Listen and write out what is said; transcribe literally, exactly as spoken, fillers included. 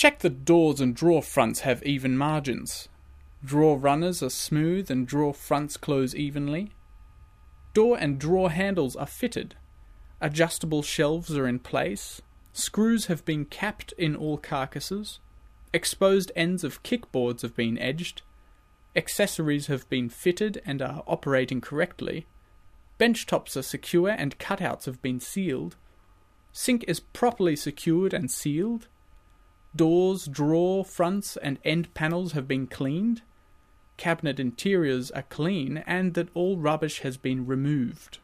Check that doors and drawer fronts have even margins. Drawer runners are smooth and drawer fronts close evenly. Door and drawer handles are fitted. Adjustable shelves are in place. Screws have been capped in all carcasses. Exposed ends of kickboards have been edged. Accessories have been fitted and are operating correctly. Bench tops are secure and cutouts have been sealed. Sink is properly secured and sealed. Doors, drawer, fronts and end panels have been cleaned. Cabinet interiors are clean and that all rubbish has been removed.